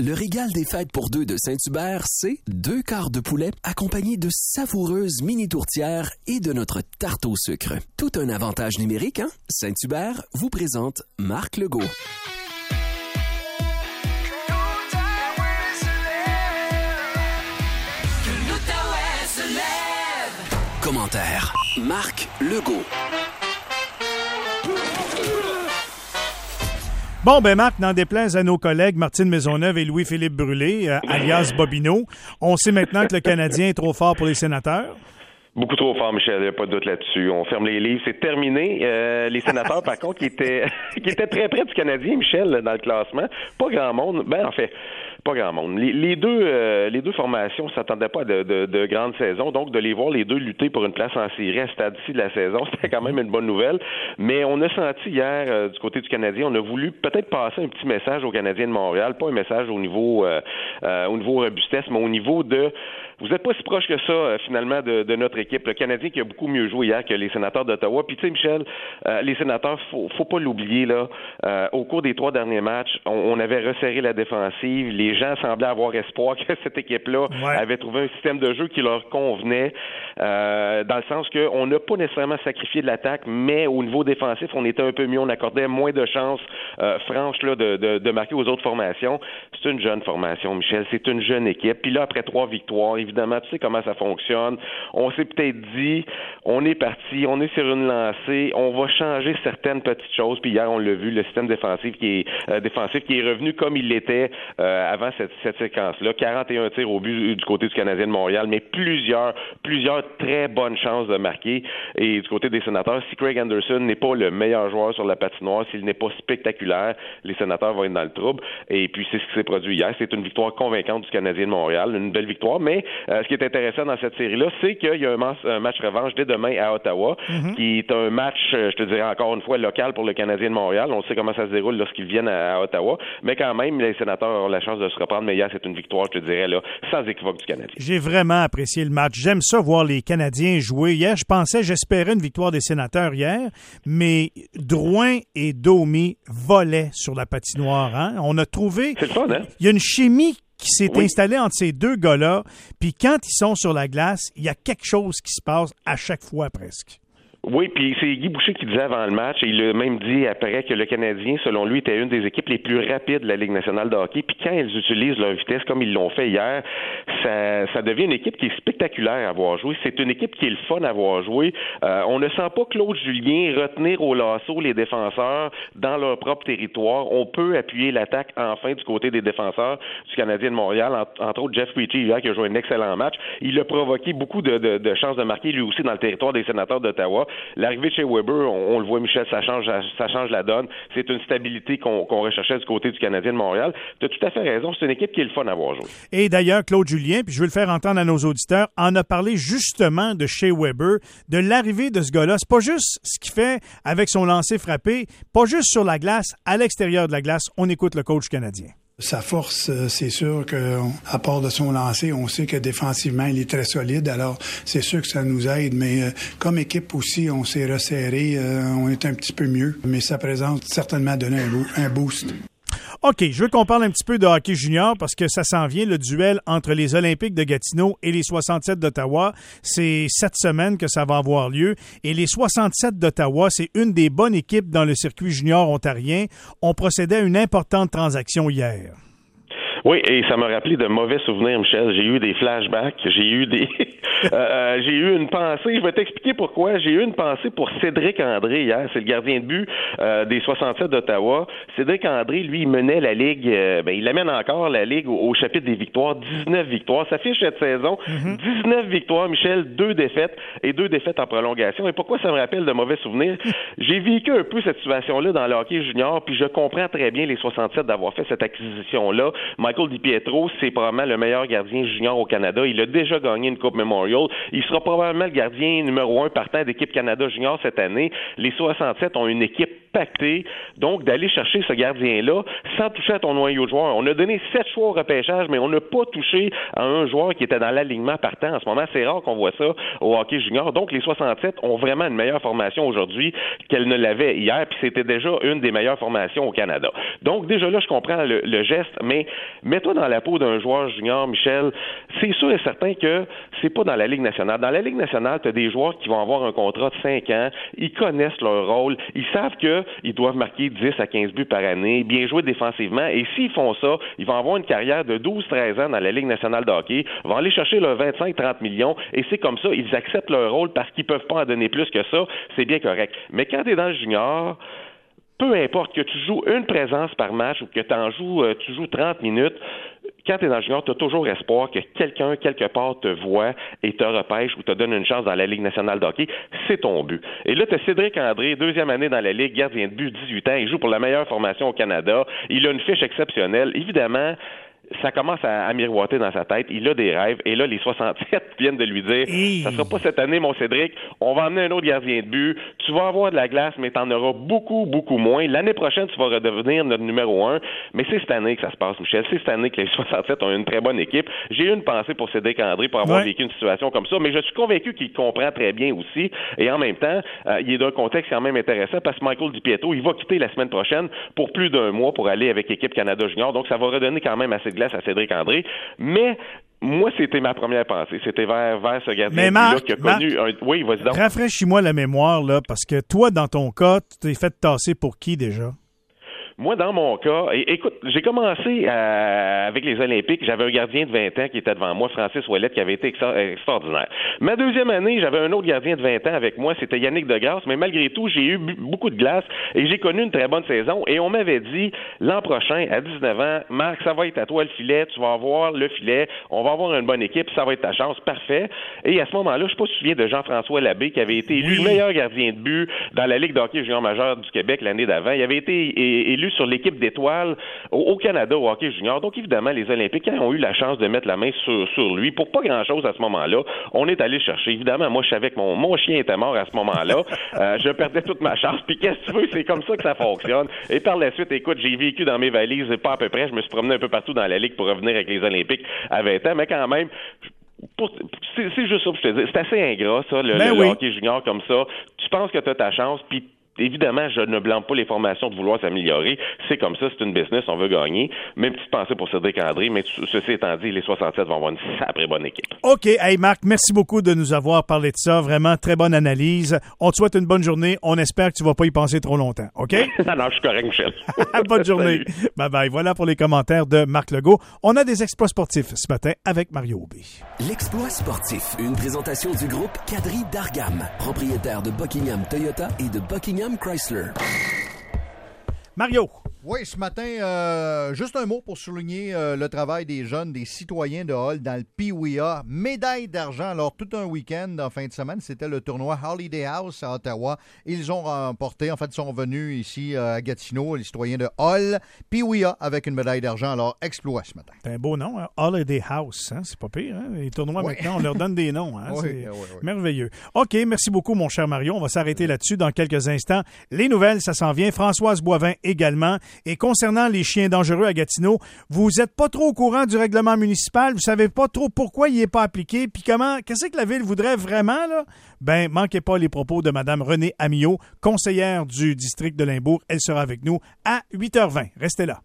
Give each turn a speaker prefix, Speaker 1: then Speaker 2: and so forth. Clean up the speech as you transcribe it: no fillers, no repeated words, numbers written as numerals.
Speaker 1: Le régal des fêtes pour deux de Saint-Hubert, c'est 2 quarts de poulet accompagnés de savoureuses mini tourtières et de notre tarte au sucre. Tout un avantage numérique, hein? Saint-Hubert vous présente Marc Legault. Commentaire Marc Legault.
Speaker 2: Bon, ben Marc, n'en déplaise à nos collègues Martine Maisonneuve et Louis-Philippe Brûlé, alias Bobino, on sait maintenant que le Canadien est trop fort pour les Sénateurs.
Speaker 3: Beaucoup trop fort, Michel, il n'y a pas de doute là-dessus. On ferme les livres, c'est terminé. Les Sénateurs, par contre, qui étaient très près du Canadien, Michel, dans le classement. Pas grand monde. Ben, en fait, pas grand monde. Les deux formations ne s'attendaient pas à de grandes saisons, donc de les voir les deux lutter pour une place en série à ce stade-ci de la saison, c'était quand même une bonne nouvelle. Mais on a senti hier, du côté du Canadien, on a voulu peut-être passer un petit message aux Canadiens de Montréal, pas un message au niveau robustesse, mais au niveau de... Vous n'êtes pas si proche que ça, finalement, de notre équipe. Le Canadien qui a beaucoup mieux joué hier que les Sénateurs d'Ottawa. Puis, tu sais, Michel, les Sénateurs, faut pas l'oublier, là. Au cours des 3 derniers matchs, on avait resserré la défensive. Les gens semblaient avoir espoir que cette équipe-là avait trouvé un système de jeu qui leur convenait, dans le sens qu'on n'a pas nécessairement sacrifié de l'attaque, mais au niveau défensif, on était un peu mieux. On accordait moins de chances franches là, de marquer aux autres formations. C'est une jeune formation, Michel. C'est une jeune équipe. Puis là, après 3 victoires, évidemment, tu sais comment ça fonctionne. On s'est peut-être dit, on est parti, on est sur une lancée, on va changer certaines petites choses. Puis hier, on l'a vu, le système défensif qui est revenu comme il l'était avant cette séquence-là. 41 tirs au but du côté du Canadien de Montréal, mais plusieurs très bonnes chances de marquer. Et du côté des Sénateurs, si Craig Anderson n'est pas le meilleur joueur sur la patinoire, s'il n'est pas spectaculaire, les Sénateurs vont être dans le trouble. Et puis, c'est ce qui s'est produit hier. C'est une victoire convaincante du Canadien de Montréal, une belle victoire, mais ce qui est intéressant dans cette série-là, c'est qu'il y a un match revanche dès demain à Ottawa, qui est un match, je te dirais encore une fois, local pour le Canadien de Montréal. On sait comment ça se déroule lorsqu'ils viennent à Ottawa, mais quand même, les Sénateurs ont la chance de se reprendre. Mais hier, c'est une victoire, je te dirais, là, sans équivoque du Canadien.
Speaker 2: J'ai vraiment apprécié le match. J'aime ça, voir les Canadiens jouer. Hier, j'espérais une victoire des Sénateurs hier, mais Drouin et Domi volaient sur la patinoire. Hein? On a trouvé...
Speaker 3: C'est le fun, hein?
Speaker 2: Il y a une chimie qui s'est installée entre ces deux gars-là, puis quand ils sont sur la glace, il y a quelque chose qui se passe à chaque fois presque.
Speaker 3: Oui, puis c'est Guy Boucher qui disait avant le match, et il a même dit après que le Canadien, selon lui, était une des équipes les plus rapides de la Ligue nationale de hockey. Puis quand ils utilisent leur vitesse comme ils l'ont fait hier, ça devient une équipe qui est spectaculaire à voir jouer. C'est une équipe qui est le fun à voir jouer. On ne sent pas Claude Julien retenir au lasso les défenseurs dans leur propre territoire. On peut appuyer l'attaque enfin du côté des défenseurs du Canadien de Montréal, entre autres Jeff Ritchie hier qui a joué un excellent match. Il a provoqué beaucoup de chances de marquer lui aussi dans le territoire des Sénateurs d'Ottawa. L'arrivée de Shea Weber, on le voit, Michel, ça change la donne. C'est une stabilité qu'on recherchait du côté du Canadien de Montréal. Tu as tout à fait raison. C'est une équipe qui est le fun à voir jouer.
Speaker 2: Et d'ailleurs, Claude Julien, puis je veux le faire entendre à nos auditeurs, en a parlé justement de Shea Weber, de l'arrivée de ce gars-là. C'est pas juste ce qu'il fait avec son lancer frappé, pas juste sur la glace, à l'extérieur de la glace. On écoute le coach canadien.
Speaker 4: Sa force, c'est sûr qu'à part de son lancer, on sait que défensivement, il est très solide. Alors, c'est sûr que ça nous aide. Mais comme équipe aussi, on s'est resserré. On est un petit peu mieux. Mais ça présente certainement donné un boost.
Speaker 2: OK, je veux qu'on parle un petit peu de hockey junior parce que ça s'en vient, le duel entre les Olympiques de Gatineau et les 67 d'Ottawa. C'est cette semaine que ça va avoir lieu. Et les 67 d'Ottawa, c'est une des bonnes équipes dans le circuit junior ontarien. On procédait à une importante transaction hier.
Speaker 3: Oui, et ça m'a rappelé de mauvais souvenirs, Michel. J'ai eu des flashbacks, j'ai eu une pensée. Je vais t'expliquer pourquoi. J'ai eu une pensée pour Cédric André hier. C'est le gardien de but des 67 d'Ottawa. Cédric André, lui, il menait la Ligue, il amène encore la Ligue au chapitre des victoires. 19 victoires. Ça fiche cette saison. 19 victoires, Michel, 2 défaites et 2 défaites en prolongation. Et pourquoi ça me rappelle de mauvais souvenirs? J'ai vécu un peu cette situation-là dans le hockey junior, puis je comprends très bien les 67 d'avoir fait cette acquisition-là. Michael DiPietro, c'est probablement le meilleur gardien junior au Canada. Il a déjà gagné une Coupe Memorial. Il sera probablement le gardien numéro 1 partant d'équipe Canada junior cette année. Les 67 ont une équipe pacté, donc d'aller chercher ce gardien-là sans toucher à ton noyau de joueurs. On a donné 7 choix au repêchage, mais on n'a pas touché à un joueur qui était dans l'alignement partant. En ce moment, c'est rare qu'on voit ça au hockey junior. Donc, les 67 ont vraiment une meilleure formation aujourd'hui qu'elle ne l'avait hier, puis c'était déjà une des meilleures formations au Canada. Donc, déjà là, je comprends le geste, mais mets-toi dans la peau d'un joueur junior, Michel, c'est sûr et certain que c'est pas dans la Ligue nationale. Dans la Ligue nationale, tu as des joueurs qui vont avoir un contrat de 5 ans, ils connaissent leur rôle, ils savent qu'ils doivent marquer 10 à 15 buts par année, bien jouer défensivement, et s'ils font ça, ils vont avoir une carrière de 12-13 ans dans la Ligue nationale de hockey, vont aller chercher leurs 25-30 millions, et c'est comme ça, ils acceptent leur rôle parce qu'ils peuvent pas en donner plus que ça, c'est bien correct. Mais quand tu es dans le junior, peu importe que tu joues une présence par match ou que tu joues 30 minutes, quand tu es dans le junior, tu as toujours espoir que quelqu'un, quelque part, te voit et te repêche ou te donne une chance dans la Ligue nationale de hockey. C'est ton but. Et là, tu as Cédric André, 2e année dans la Ligue, gardien de but, 18 ans. Il joue pour la meilleure formation au Canada. Il a une fiche exceptionnelle. Évidemment, ça commence à miroiter dans sa tête. Il a des rêves. Et là, les 67 viennent de lui dire ça sera pas cette année, mon Cédric. On va emmener un autre gardien de but. Tu vas avoir de la glace, mais tu en auras beaucoup, beaucoup moins. L'année prochaine, tu vas redevenir notre numéro 1. Mais c'est cette année que ça se passe, Michel. C'est cette année que les 67 ont une très bonne équipe. J'ai eu une pensée pour Cédric André pour avoir vécu une situation comme ça, mais je suis convaincu qu'il comprend très bien aussi. Et en même temps, il est d'un contexte quand même intéressant parce que Michael DiPietro, il va quitter la semaine prochaine pour plus d'un mois pour aller avec l'équipe Canada Junior. Donc, ça va redonner quand même assez de glace à Cédric André. Mais moi, c'était ma première pensée. C'était vers ce gardien-là qui a connu un... Oui, vas-y donc.
Speaker 2: Rafraîchis-moi la mémoire, là, parce que toi, dans ton cas, tu t'es fait tasser pour qui déjà?
Speaker 3: Moi, dans mon cas, écoute, j'ai commencé avec les Olympiques. J'avais un gardien de 20 ans qui était devant moi, Francis Ouellette, qui avait été extraordinaire. Ma deuxième année, j'avais un autre gardien de 20 ans avec moi, c'était Yannick Degrasse, mais malgré tout, j'ai eu beaucoup de glace et j'ai connu une très bonne saison. Et on m'avait dit, l'an prochain, à 19 ans, Marc, ça va être à toi le filet, tu vas avoir le filet, on va avoir une bonne équipe, ça va être ta chance, parfait. Et à ce moment-là, je ne sais pas si tu te souviens de Jean-François Labbé, qui avait été élu meilleur gardien de but dans la Ligue de hockey junior majeur du Québec l'année d'avant. Il avait été élu sur l'équipe d'étoiles au Canada au hockey junior. Donc, évidemment, les Olympiques ont eu la chance de mettre la main sur lui pour pas grand-chose à ce moment-là. On est allé chercher. Évidemment, moi, je savais que mon chien était mort à ce moment-là. Je perdais toute ma chance. Puis, qu'est-ce que tu veux? C'est comme ça que ça fonctionne. Et par la suite, écoute, j'ai vécu dans mes valises, pas à peu près. Je me suis promené un peu partout dans la Ligue pour revenir avec les Olympiques à 20 ans. Mais quand même... c'est juste ça que je te dis. C'est assez ingrat, ça, le hockey junior comme ça. Tu penses que tu as ta chance, puis évidemment, je ne blâme pas les formations de vouloir s'améliorer. C'est comme ça, c'est une business, on veut gagner. Même petite pensée pour Cédric André, mais ceci étant dit, les 67 vont avoir une sacrée bonne équipe.
Speaker 2: OK. Hey, Marc, merci beaucoup de nous avoir parlé de ça. Vraiment, très bonne analyse. On te souhaite une bonne journée. On espère que tu ne vas pas y penser trop longtemps. OK?
Speaker 3: Non, je suis correct, Michel.
Speaker 2: Bonne journée. Bye-bye. Voilà pour les commentaires de Marc Legault. On a des exploits sportifs ce matin avec Mario Aubé.
Speaker 1: L'exploit sportif. Une présentation du groupe Quadri d'Argam, propriétaire de Buckingham Toyota et de Buckingham Chrysler.
Speaker 2: Mario.
Speaker 5: Oui, ce matin, juste un mot pour souligner le travail des jeunes, des citoyens de Hull dans le PWA. Médaille d'argent. Alors, tout un week-end en fin de semaine, c'était le tournoi Holiday House à Ottawa. Ils ont remporté, en fait, ils sont venus ici à Gatineau, les citoyens de Hull. PWA avec une médaille d'argent. Alors, exploit ce matin.
Speaker 2: C'est un beau nom, hein? Holiday House. Hein? C'est pas pire. Hein? Les tournois, maintenant, on leur donne des noms. Hein? C'est merveilleux. OK, merci beaucoup, mon cher Mario. On va s'arrêter là-dessus dans quelques instants. Les nouvelles, ça s'en vient. Françoise Boivin également. Et concernant les chiens dangereux à Gatineau, vous n'êtes pas trop au courant du règlement municipal, vous savez pas trop pourquoi il n'est pas appliqué, puis qu'est-ce que la Ville voudrait vraiment, là? Ben, manquez pas les propos de Mme Renée Amillot, conseillère du district de Limbourg. Elle sera avec nous à 8h20. Restez là.